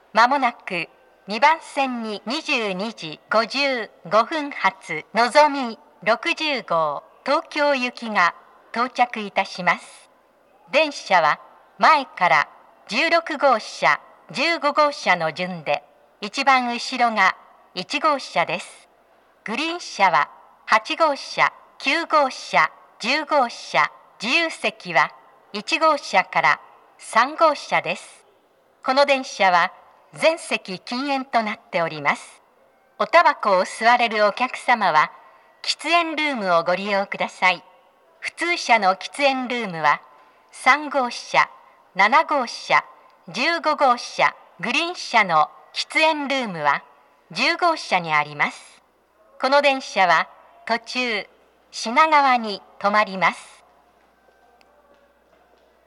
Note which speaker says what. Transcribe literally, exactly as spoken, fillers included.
Speaker 1: まもなくにばん線ににじゅうにじごじゅうごふん発のぞみろくじゅう号東京行きが到着いたします。電車は前からじゅうろく号車、じゅうご号車の順で、一番後ろがいち号車です。グリーン車ははち号車、きゅう号車、じゅう号車、自由席はいち号車からさん号車です。この電車は全席禁煙となっております。おタバコを吸われるお客様は喫煙ルームをご利用ください。普通車の喫煙ルームはさん号車、なな号車、じゅうご号車、グリーン車の喫煙ルームはじゅう号車にあります。この電車は途中品川に止まります。